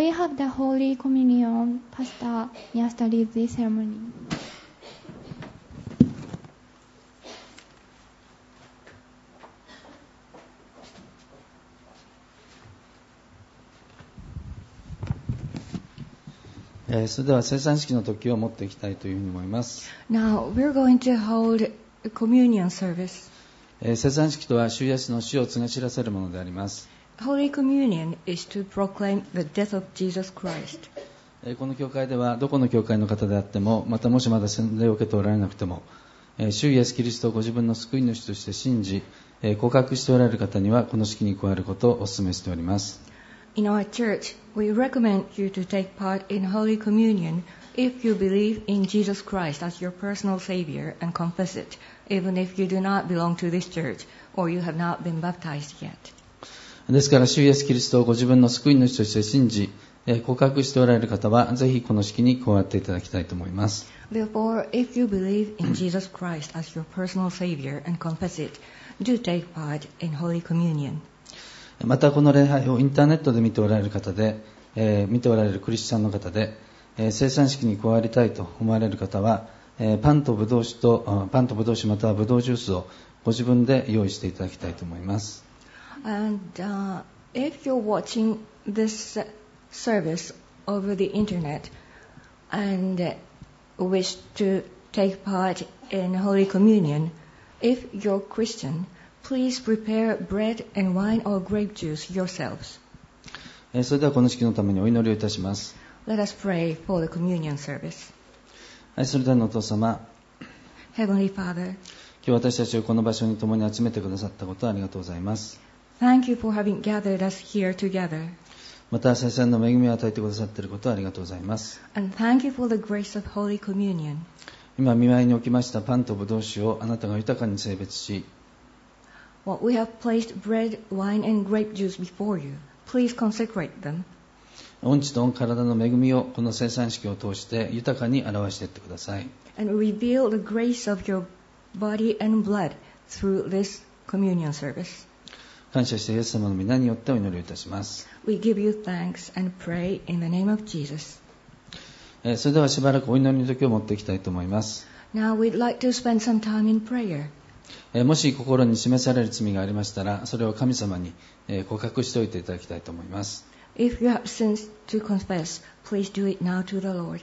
we have the Holy Communion. Pastor Miyashita leads this ceremony. それでは聖餐式の時を持っていきたいというふうに思います。 Now we're going to hold a communion service. 聖餐式とは主イエスの死を告げ知らせるものであります。 Holy Communion is to proclaim the death of Jesus Christ. この教会ではどこの教会の方であっても、またもしまだ洗礼を受けておられなくても、主イエスキリストをご自分の救い主として信じ、告白しておられる方にはこの式に加えることをお勧めしております。 In our church, we recommend you to take part in Holy Communion if you believe in Jesus Christ as your personal Savior and confess it, even if you do not belong to this church or you have not been baptized yet. ですから主イエスキリストをご自分の救い主として信じ、告白しておられる方はぜひこの式に加わっていただきたいと思います。 Therefore, if you believe in Jesus Christ as your personal Savior and confess it, do take part in Holy Communion. またこの礼拝をインターネットで見ておられる方で、見ておられるクリスチャンの方で、聖餐式に加わりたいと思われる方は、パンとブドウ酒またはブドウジュースをご自分で用意していただきたいと思います。 And if you're watching this service over the internet and wish to take part in Holy Communion, if you're Christian, please prepare bread and wine or grape juice yourselves. それではこの式のためにお祈りをいたします。 Let us pray for the communion service. 愛する天のお父様、 Heavenly Father, 今日私たちをこの場所に共に集めてくださったことをありがとうございます。 thank you for having gathered us here together. また聖餐の恵みを与えてくださっていることをありがとうございます。 And thank you for the grace of Holy Communion. 今御前に置きましたパンとブドウ酒をあなたが豊かに聖別し、 Well, we have placed bread, wine, and grape juice before you. Please consecrate them. 御地と御体の恵みをこの聖餐式を通して豊かに表していってください。 And reveal the grace of your body and blood through this communion service. 感謝してイエス様の皆によってお祈りをいたします。 We give you thanks and pray in the name of Jesus. それではしばらくお祈りの時を持っていきたいと思います。 Now we'd like to spend some time in prayer. もし心に示される罪がありましたら、それを神様に告白しておいていただきたいと思います。 If you have sins to confess, please do it now to the Lord.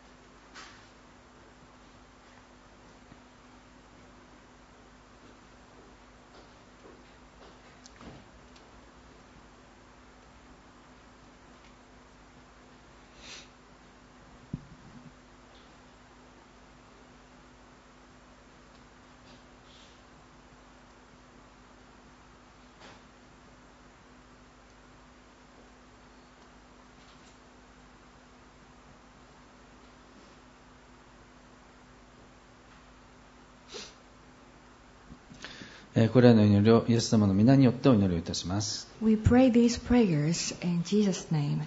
これらの祈りをイエス様の皆によってお祈りをいたします。 We pray these prayers in Jesus' name.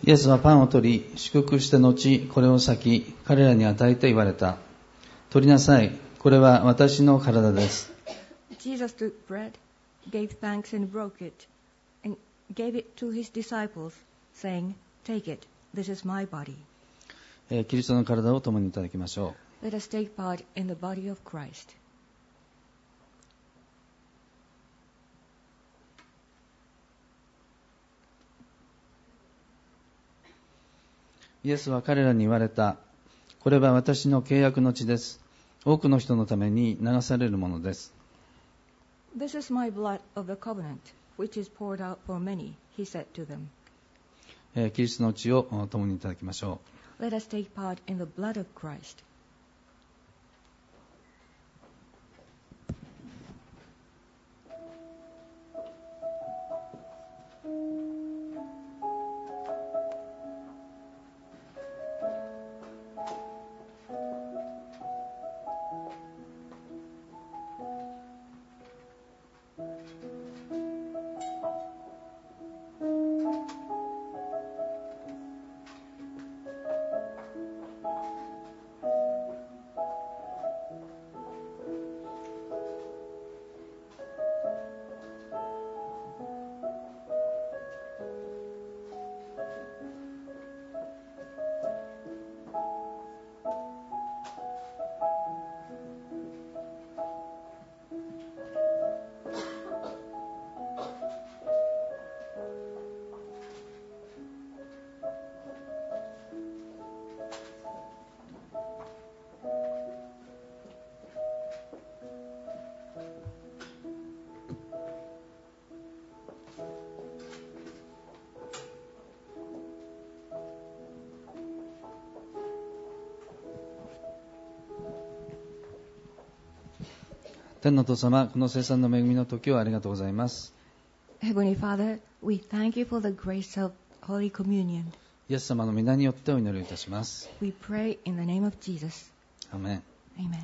イエスはパンを取り、祝福して後、これを裂き、彼らに与えて言われた。取りなさい。これは私の体です。 Jesus took bread, gave thanks and broke it, and gave it to his disciples, saying, Take it, this is my body. キリストの体を共にいただきましょう。 Let us take part in the body of Christ. イエスは彼らに言われた。これは私の契約の血です。多くの人のために流されるものです。 This is my blood of the covenant, which is poured out for many, he said to them. キリストの血を共にいただきましょう。Let us take part in the blood of Christ. 天のお父様、この聖餐の恵みの時をありがとうございます。 Heavenly Father, we thank you for the grace of Holy Communion. イエス様の皆によってお祈りいたします。 We pray in the name of Jesus. アメン。 Amen.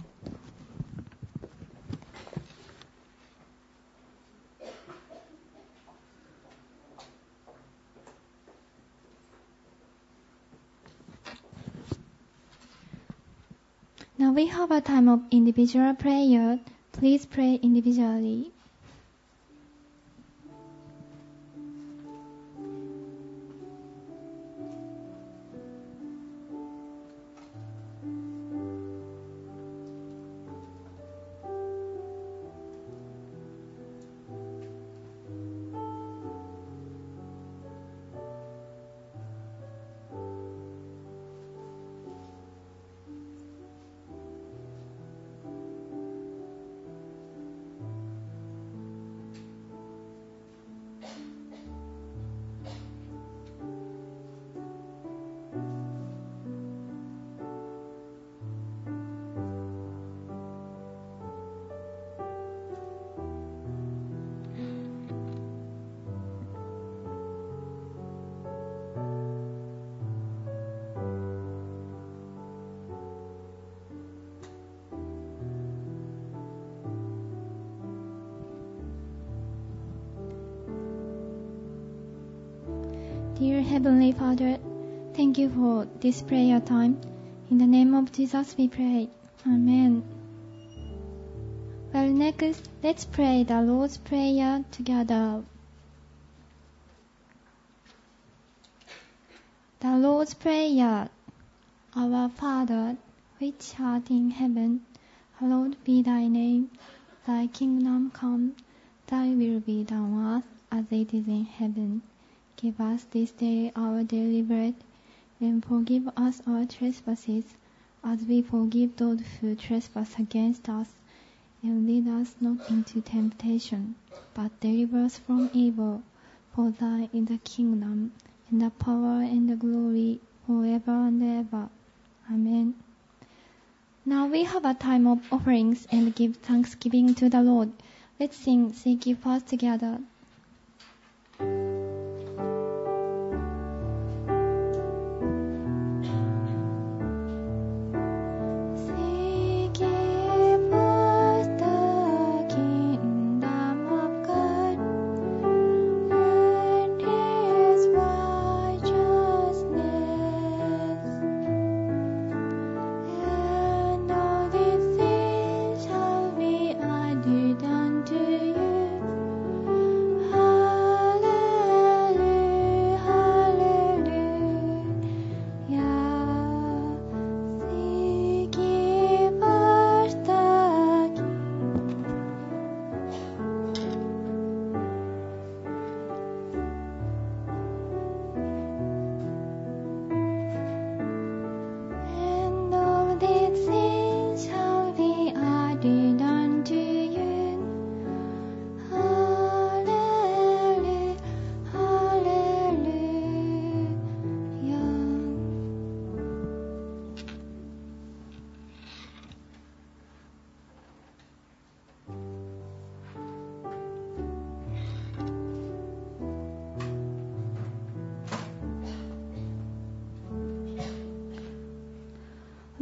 Now we have a time of individual prayer. Please pray individually. Dear Heavenly Father, thank you for this prayer time. In the name of Jesus we pray. Amen. Well, next, let's pray the Lord's Prayer together. The Lord's Prayer. Our Father, which art in heaven, hallowed be thy name. Thy kingdom come, thy will be done on earth as it is in heaven. Give us this day our daily bread, and forgive us our trespasses, as we forgive those who trespass against us. And lead us not into temptation, but deliver us from evil. For thine is the kingdom, and the power, and the glory, forever and ever. Amen. Now we have a time of offerings and give thanksgiving to the Lord. Let's sing Seek Ye First together. Righteousness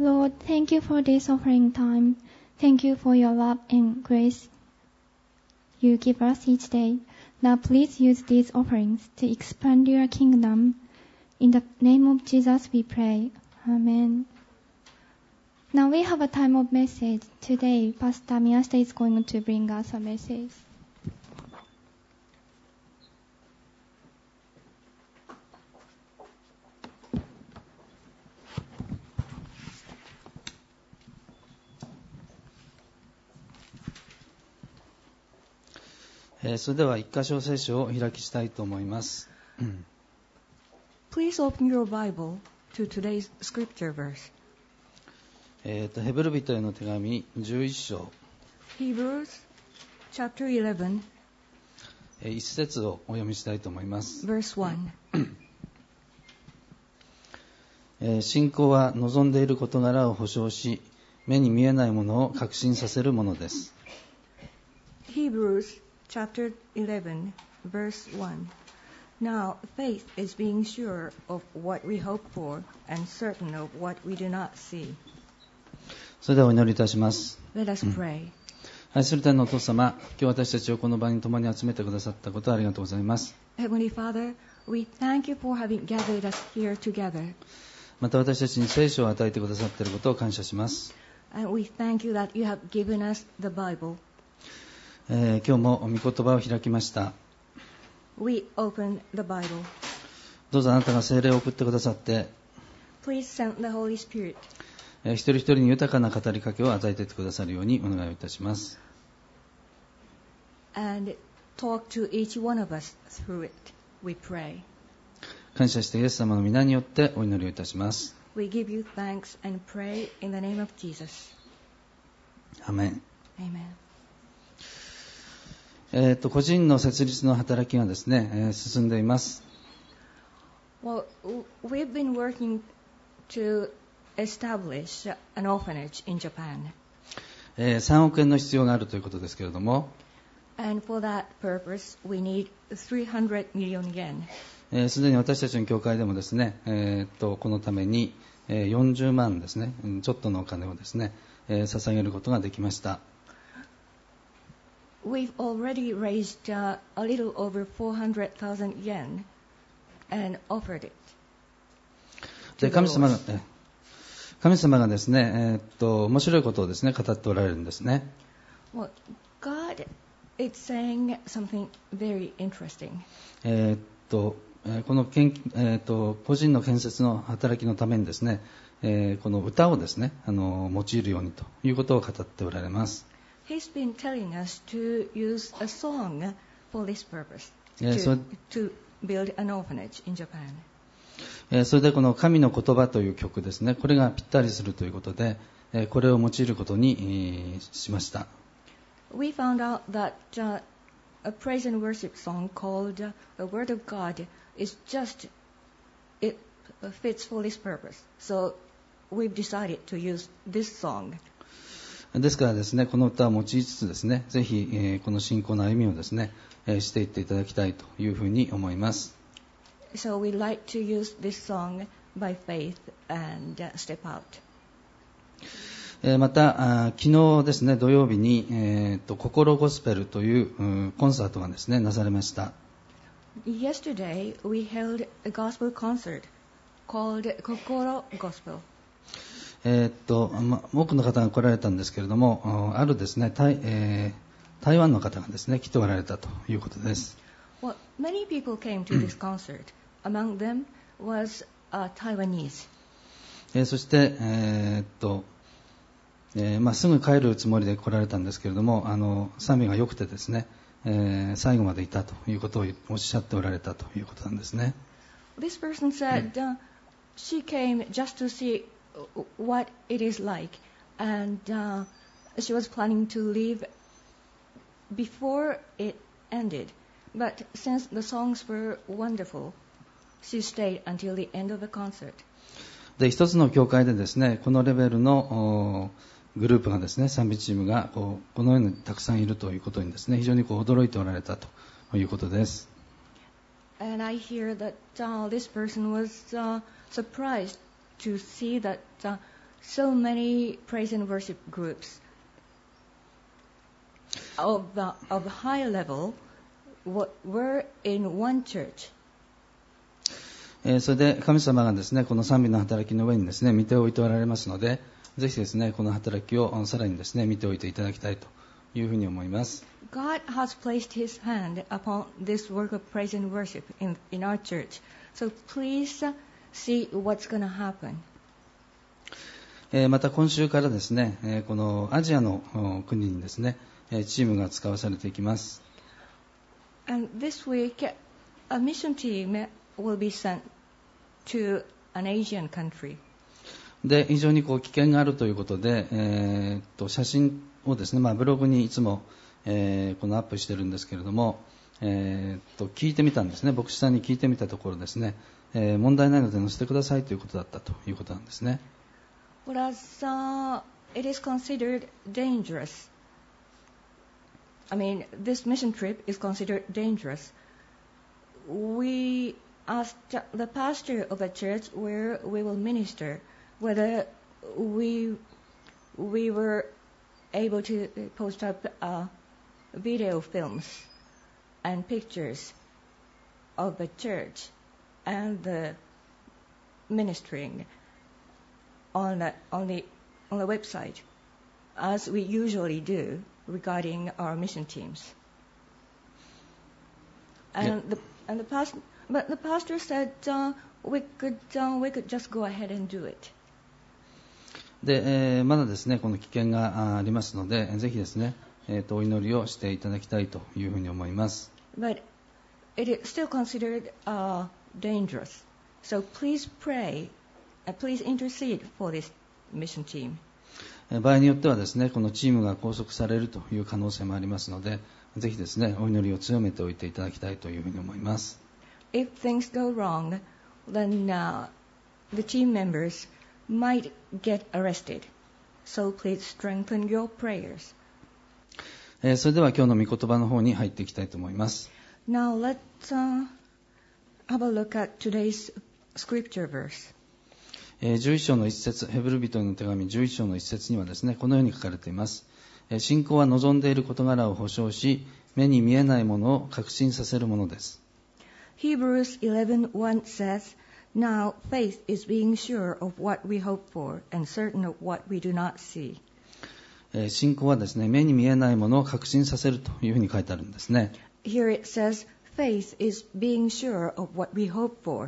Lord, thank you for this offering time. Thank you for your love and grace you give us each day. Now please use these offerings to expand your kingdom. In the name of Jesus we pray. Amen. Now we have a time of message. Today, Pastor Miyashita is going to bring us a message. それでは一箇所聖書をお開きしたいと思います。 Please open your Bible to today's scripture verse. ヘブル人への手紙11章 Hebrews chapter 11, 一節をお読みしたいと思います。 verse 1. 信仰は望んでいる事柄を保証し、目に見えないものを確信させるものです。 Hebrews chapter 11, verse 1. Now faith is being sure of what we hope for and certain of what we do not see. それではお祈りいたします。 Let us pray. 愛する天のお父様、今日私たちをこの場に共に集めてくださったことをありがとうございます。 Heavenly Father, we thank you for having gathered us here together. また私たちに聖書を与えてくださっていることを感謝します。 And we thank you that you have given us the Bible. 今日も御言葉を開きました。 We open the Bible. どうぞあなたが聖霊を送ってくださって、 Please send the Holy Spirit. 一人一人に豊かな語りかけを与えていってくださるようにお願いいたします。 And talk to each one of us through it, we pray. 感謝してイエス様の皆によってお祈りをいたします。 We give you thanks and pray in the name of Jesus. アメン。 Amen. 個人の設立の働きがですね、進んでいます。 Well, we've been working to establish an orphanage in Japan. 3億円の必要があるということですけれども、 And for that purpose, we need 300 million yen. すでに私たちの教会でもですね、このために40万ですね、ちょっとのお金をですね、捧げることができました。 We've already raised a little over 400,000 yen and offered it. で神様がですね、面白いことをですね語っておられるんですね。 Well, God is saying something very interesting. この個人の建設の働きのためにですね、この歌をですね用いるようにということを語っておられます。 He's been telling us to use a song for this purpose, Yeah, to build an orphanage in Japan. それでこの神の言葉という曲ですね、これがぴったりするということで、これを用いることにしました。 We found out that a praise and worship song called The Word of God is just, it fits for this purpose. So we've decided to use this song. ですからですね、この歌を用いつつですね、ぜひ、この信仰の歩みをですね、していっていただきたいというふうに思います。 So we like to use this song by faith and step out. また昨日ですね、土曜日に、心ゴスペルというコンサートがですねなされました。 Yesterday we held a gospel concert called Kokoro Gospel. 多くの方が来られたんですけれども、あるですね、台湾の方がですね来ておられたということです。 Well, many people came to this concert. Among them was a Taiwanese. そして、すぐ帰るつもりで来られたんですけれども、賛美が良くてですね、最後までいたということをおっしゃっておられたということなんですね。 This person said she came just to see what it is like, and she was planning to leave before it ended. But since the songs were wonderful, she stayed until the end of the concert. で、一つの教会でですね、このレベルのグループがですね、賛美チームがこのようにたくさんいるということにですね、非常に驚いておられたということです。 And I hear that this person was surprised to see that so many praise and worship groups of high level were in one church. それで神様がですね、この賛美の働きの上にですね、見ておいておられますので、ぜひですね、この働きをさらにですね、見ておいていただきたいというふうに思います。 God has placed His hand upon this work of praise and worship in our church. So please see what's going to happen. また今週からですね、このアジアの国にですね、チームが使わされていきます。 And this week, a mission team will be sent to an Asian country. で、非常に危険があるということで、写真をですね、ブログにいつも、このアップしてるんですけれども、聞いてみたんですね。牧師さんに聞いてみたところですね、問題ないので載せてくださいということだったということなんですね。 Whereas it is considered dangerous. I mean, this mission trip is considered dangerous. We asked the pastor of the church where we will minister whether we were able to post up video films and pictures of the church and the ministering on the website, as we usually do regarding our mission teams. And the pastor said we could just go ahead and do it. で、まだですね、この危険がありますので、ぜひですね、お祈りをしていただきたいというふうに思います。 But it is still considered dangerous. So please pray, please intercede for this mission team. 場合によってはですね、このチームが拘束されるという可能性もありますので、ぜひですね、お祈りを強めておいていただきたいというふうに思います。 If things go wrong, then the team members might get arrested. So please strengthen your prayers. それでは今日の御言葉の方に入っていきたいと思います。 Now let's have a look at today's scripture verse. 11章の一節、ヘブル人への手紙11章の一節にはですね、このように書かれています。信仰は望んでいる事柄を保証し、目に見えないものを確信させるものです。 Hebrews 11:1 says, Now faith is being sure of what we hope for and certain of what we do not see. 信仰はですね、目に見えないものを確信させるというふうに書いてあるんですね。 Here it says, faith is being sure of what we hope for.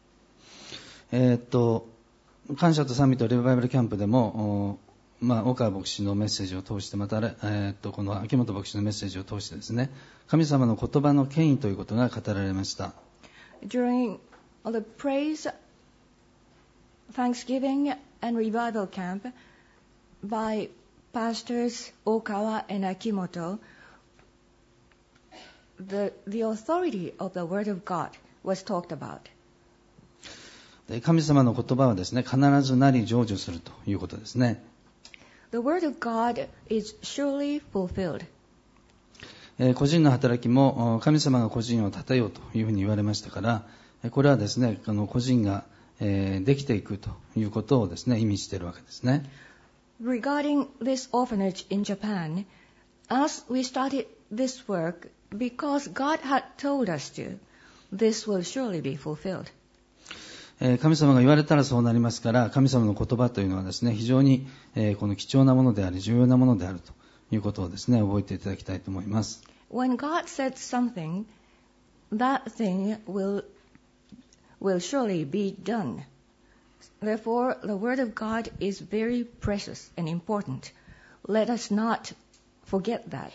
感謝と賛美とリバイバルキャンプでも、大川牧師のメッセージを通して、また、この秋元牧師のメッセージを通してですね、神様の言葉の権威ということが語られました。 During the praise, thanksgiving, and revival camp by Pastors Okawa and Akimoto, the authority of the Word of God was talked about. 神様の言葉はですね、必ずなり成就するということですね。 The word of God is surely fulfilled. 個人の働きも神様が個人を立てようというふうに言われましたから、これはですね、個人ができていくということをですね、意味しているわけですね。 Regarding this orphanage in Japan, as we started this work, because God had told us to, this will surely be fulfilled. 神様が言われたらそうなりますから、神様の言葉というのはですね、非常にこの貴重なものであり、重要なものであるということをですね、覚えていただきたいと思います。 When God said something, that thing will surely be done. Therefore, the word of God is very precious and important. Let us not forget that.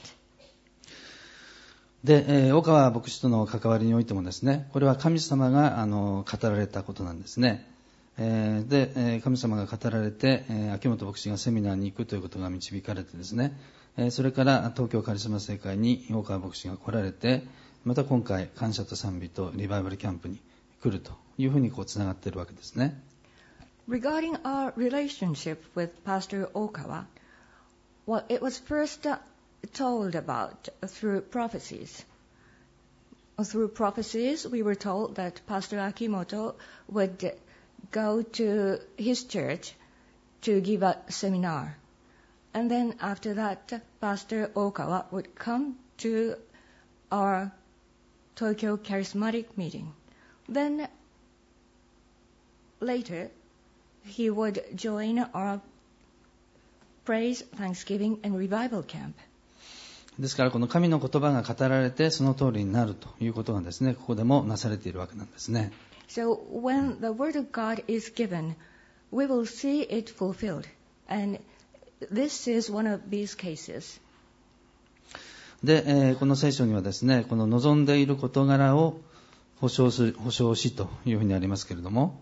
で、岡川牧師との関わりにおいてもですね、これは神様が語られたことなんですね。で、神様が語られて、秋元牧師がセミナーに行くということが導かれてですね、それから東京カリスマ聖会に岡川牧師が来られて、また今回感謝と賛美とリバイバルキャンプに来るというふうにつながっているわけですね。 Regarding our relationship with Pastor Okawa, well, it was first told about through prophecies. Through prophecies, we were told that Pastor Akimoto would go to his church to give a seminar. And then after that, Pastor Okawa would come to our Tokyo Charismatic meeting. Then later, he would join our Praise, Thanksgiving and Revival Camp. ですからこの神の言葉が語られてその通りになるということがですね、ここでもなされているわけなんですね。 So when the word of God is given, we will see it fulfilled. And this is one of these cases. で、この聖書にはですね、この望んでいる事柄を保証しというふうにありますけれども、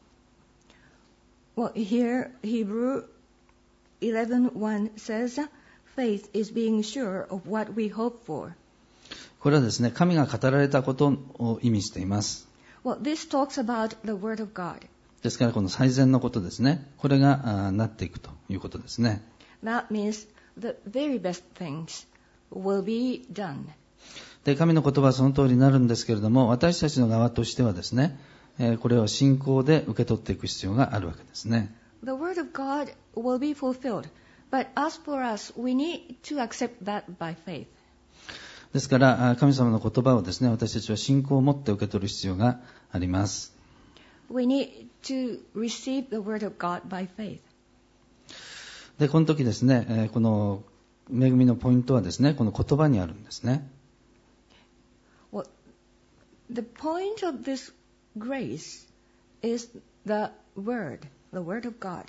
Well, here Hebrew 11:1 says, Faith is being sure of what we hope for. これはですね、神が語られたことを意味しています。 Well, this talks about the word of God. ですからこの最善のことですね、これがなっていくということですね。 That means the very best things will be done. で、神の言葉はその通りになるんですけれども、私たちの側としてはですね、これを信仰で受け取っていく必要があるわけですね。 The word of God will be fulfilled, but as for us, we need to accept that by faith. ですから神様の言葉をですね、私たちは信仰を持って受け取る必要があります。 We need to receive the word of God by faith. で、この時ですね、この恵みのポイントはですね、この言葉にあるんですね。 Well, the point of this grace is the word of God.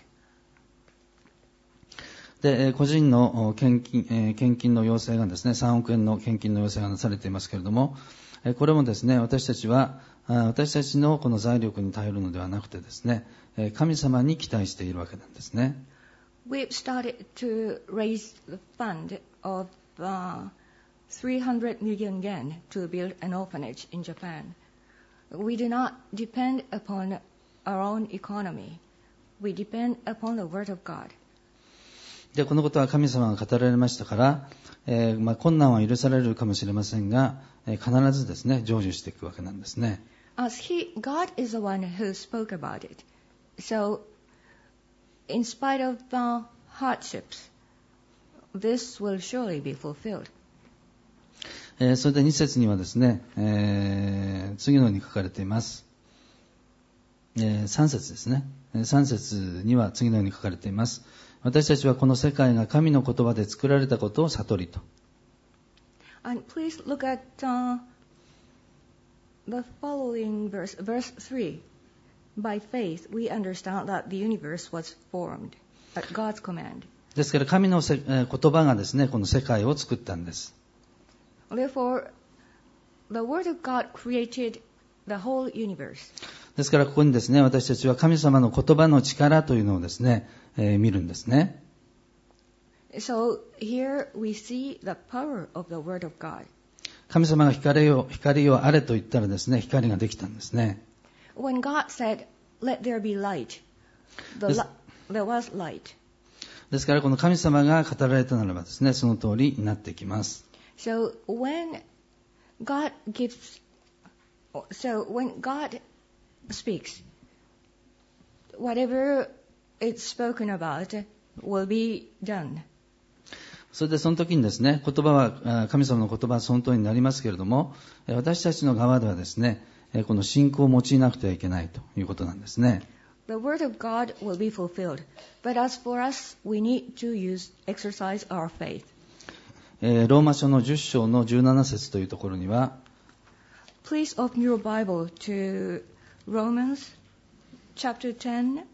で、個人の献金の要請がですね、3億円の献金の要請がなされていますけれども、これもですね、私たちのこの財力に頼るのではなくてですね、神様に期待しているわけなんですね。 We've started to raise the fund of 300 million yen to build an orphanage in Japan. We do not depend upon our own economy. We depend upon the word of God. で、このことは神様が語られましたから、困難は許されるかもしれませんが、必ずですね、成就していくわけなんですね。 As God is the one who spoke about it. So, in spite of hardships, this will surely be fulfilled. それで2節にはですね、次のように書かれています。3節ですね。3節には次のように書かれています。私たちはこの世界が神の言葉で作られたことを悟りと。 And please look at the following verse 3. By faith, we understand that the universe was formed at God's command. ですから神の言葉がですね、この世界を作ったんです。 Therefore, the word of God created the whole universe. ですからここにですね、私たちは神様の言葉の力というのをですね、見るんですね。 So here we see the power of the word of God. 神様が光よあれと言ったらですね、光ができたんですね。 When God said, "Let there be light," there was light. ですからこの神様が語られたならばですね、その通りになっていきます。 So when God speaks, whatever it's spoken about will be done. それでその時にですね、神様の言葉はその通りになりますけれども、私たちの側ではですね、この信仰を用いなくてはいけないということなんですね。 The word of God will be fulfilled, but as for us, we need to exercise our faith. ローマ書の10章の17節というところには、 Please open your Bible to Romans chapter 10,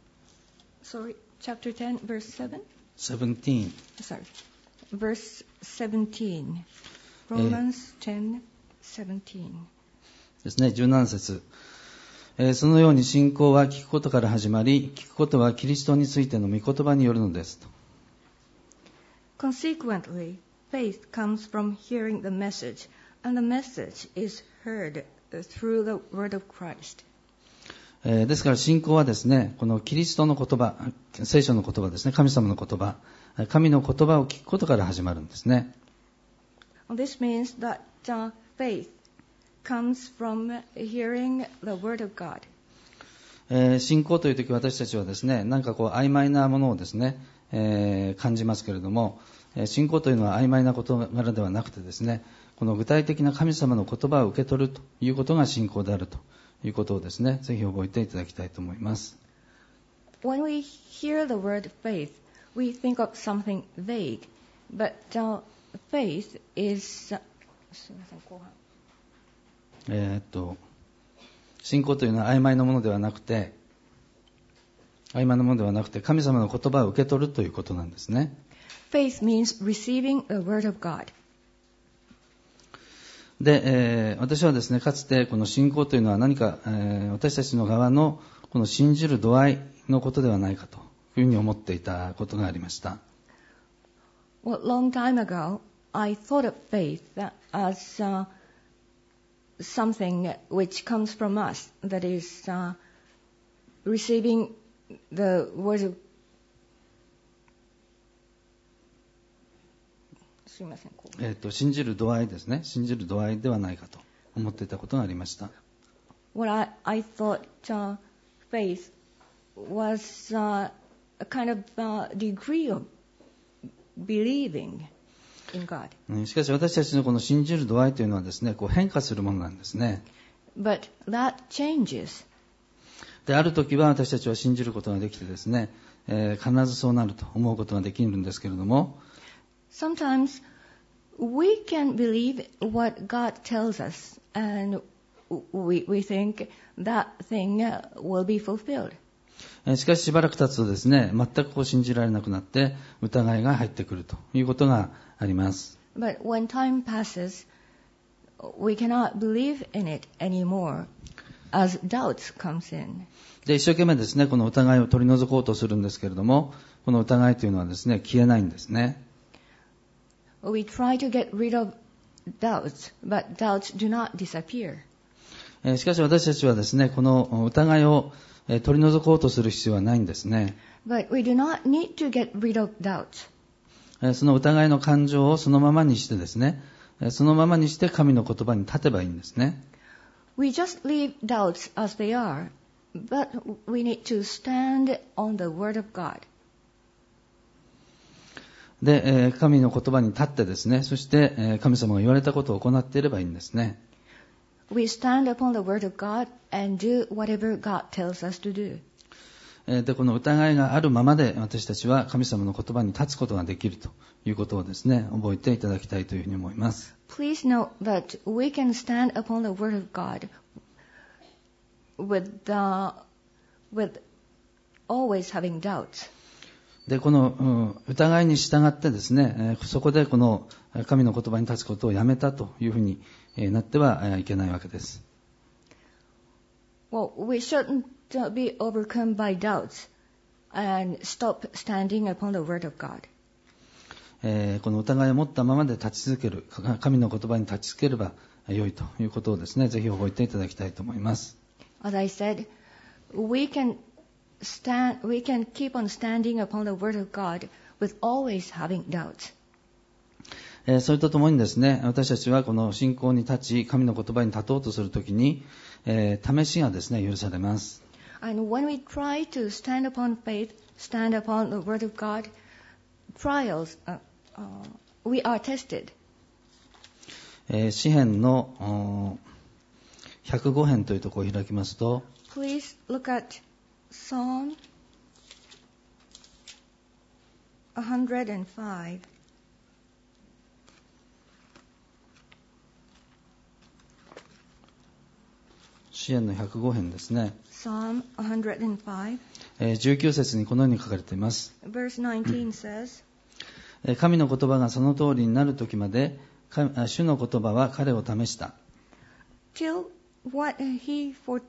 verse 7? 17. Sorry, verse 17. Romans 10, 17. ですね、17節。そのように信仰は聞くことから始まり、聞くことはキリストについての御言葉によるのですと。 Consequently, faith comes from hearing the message, and the message is heard through the word of Christ. ですから信仰はですね、このキリストの言葉、聖書の言葉ですね、神様の言葉、神の言葉を聞くことから始まるんですね。 This means that faith comes from hearing the word of God. 信仰というとき私たちはですね、なんか曖昧なものをですね、感じますけれども、信仰というのは曖昧な事柄ではなくてですね、この具体的な神様の言葉を受け取るということが信仰であるということをですね、ぜひ覚えていただきたいと思います。 When we hear the word faith, we think of something vague, but faith is 信仰というのは曖昧なものではなくて、神様の言葉を受け取るということなんですね。 Faith means receiving the word of God. で、私はですね、かつてこの信仰というのは何か、私たちの側のこの信じる度合いのことではないかというふうに思っていたことがありました。 Well, long time ago, I thought of faith as something which comes from us, that is receiving the word of すみません。 信じる度合いですね。信じる度合いではないかと思っていたことがありました。 Well, I thought faith was a kind of degree of believing in God. しかし私たちのこの信じる度合いというのはですね、変化するものなんですね。 But that changes. で、ある時は私たちは信じることができてですね、必ずそうなると思うことができるんですけれども、 Sometimes we can believe what God tells us, and we think that thing will be fulfilled. しかししばらく経つとですね、全く信じられなくなって疑いが入ってくるということがあります。 But when time passes, we cannot believe in it anymore, as doubts comes in. で、一生懸命ですね、この疑いを取り除こうとするんですけれども、この疑いというのはですね、消えないんですね。 We try to get rid of doubts, but doubts do not disappear. しかし私たちはですね、この疑いを取り除こうとする必要はないんですね。 But we do not need to get rid of doubts. その疑いの感情をそのままにしてですね、そのままにして神の言葉に立てばいいんですね。 We just leave doubts as they are, but we need to stand on the word of God. で、神の言葉に立ってですね、そして神様が言われたことを行っていればいいんですね。 We stand upon the word of God and do whatever God tells us to do. で、この疑いがあるままで私たちは神様の言葉に立つことができるということをですね、覚えていただきたいというふうに思います。 Please note that we can stand upon the word of God with always having doubts. で、この疑いに従ってですね、そこでこの神の言葉に立つことをやめたというふうになってはいけないわけです。 Well, we shouldn't be overcome by doubts and stop standing upon the word of God. この疑いを持ったままで立ち続ける、神の言葉に立ち続ければ良いということをですね、ぜひ覚えていただきたいと思います。 As I said, we can keep on standing upon the word of God with always having doubts. それとともにですね、私たちはこの信仰に立ち、神の言葉に立とうとするときに、試しがですね、許されます。 And when we try to stand upon faith, stand upon the word of God, trials, we are tested. 詩編の105編というところを開きますと、 Please look at Psalm 105. 詩編の105編ですね。 Psalm 105. 19節にこのように書かれています。 Verse 19 says, 神の言葉がその通りになるときまで、主の言葉は彼を試した。 Till what he foretold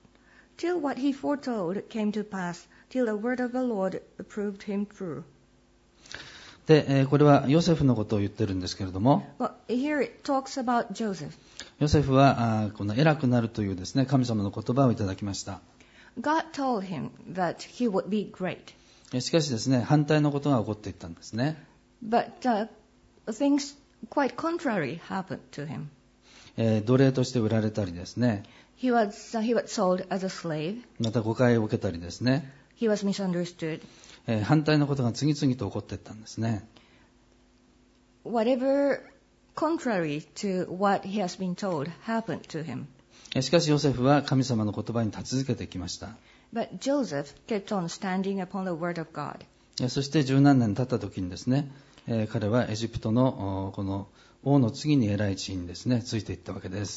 came to pass, till the word of the Lord proved him true. で、これはヨセフのことを言ってるんですけれども、 Well, here it talks about Joseph. ヨセフはこの偉くなるというですね、神様の言葉をいただきました。 God told him that he would be great. しかしですね、反対のことが起こっていったんですね。 But things quite contrary happened to him. 奴隷として売られたりですね、 He was sold as a slave. また誤解を受けたりですね、 He was misunderstood. 反対のことが次々と起こっていったんですね。 Whatever contrary to what he has been told happened to him. しかしヨセフは神様の言葉に立ち続けてきました。 But Joseph kept on standing upon the word of God. そして十何年経った時にですね、彼はエジプトのこの王の次に偉い地位にですね、ついていったわけです。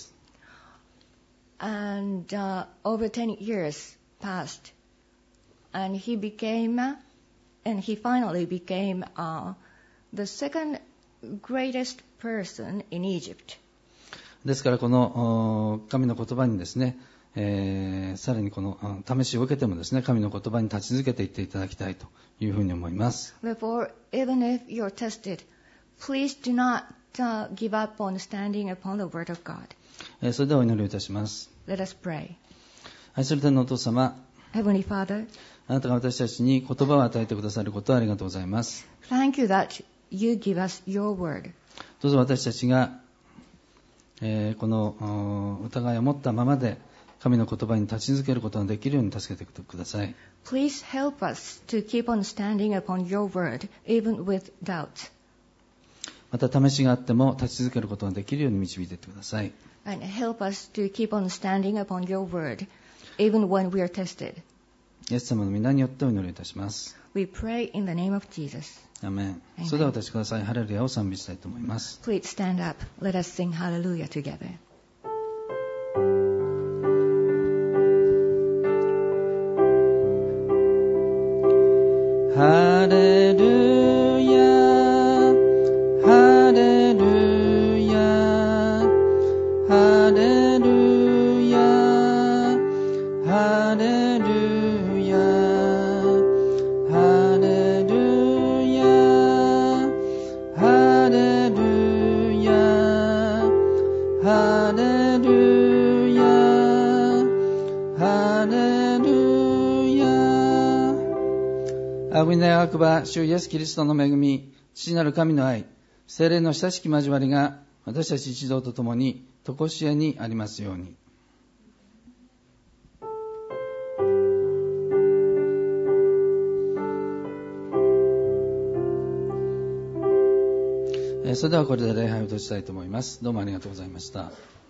And over 10 years passed, and he finally became the second greatest person in Egypt. ですからこの神の言葉にですね、さらにこの試しを受けてもですね、神の言葉に立ち続けていっていただきたいというふうに思います。 Therefore, even if you're tested, please do not give up on standing upon the word of God. それではお祈りをいたします。 Let us pray. 愛する天のお父様、 Heavenly Father, あなたが私たちに言葉を与えてくださることをありがとうございます。 thank you that you give us your word. どうぞ私たちが、この疑いを持ったままで神の言葉に立ち続けることができるように助けてください。 Please help us to keep on standing upon your word, even with doubt. また試しがあっても立ち続けることができるように導いていってください。 And help us to keep on standing upon your word, even when we are tested. イエス様の皆によってお祈りいたします。 We pray in the name of Jesus. アーメン。 Amen. それではお立ちください。ハレルヤを賛美したいと思います。 Please stand up. Let us sing hallelujah together. ハレルヤ、ハレルヤ、ハレルヤ、ハレルヤ、ハレルヤ、ハレルヤ、ハレルヤ、ハレルヤ。あぶねあくば主イエスキリストの恵み、父なる神の愛、聖霊の親しき交わりが私たち一同とともにとこしえにありますように。それではこれで礼拝を閉じたいと思います。どうもありがとうございました。